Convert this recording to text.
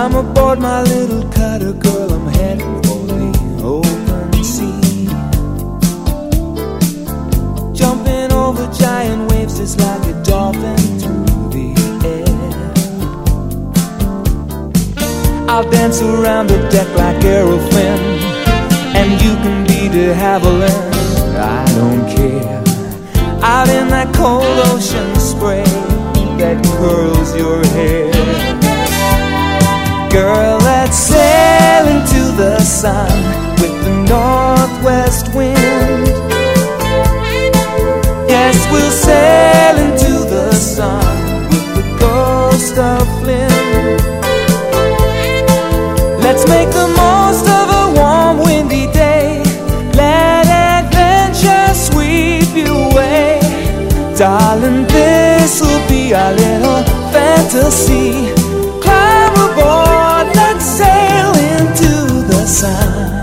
I'm aboard my little cutter, girl, I'm heading for the open sea. Jumping over giant waves just like a dolphin through the air. I'll dance around the deck like Errol Flynn, and you can be de Havilland, I don't care. Out in that cold ocean spray that curls your hair. Girl, let's sail into the sun with the northwest wind. Yes, we'll sail into the sun with the ghost of Flynn. Let's make the most of a warm, windy day. Let adventure sweep you away. Darling, this'll be our little fantasy. Climb aboard, let's sail into the sun.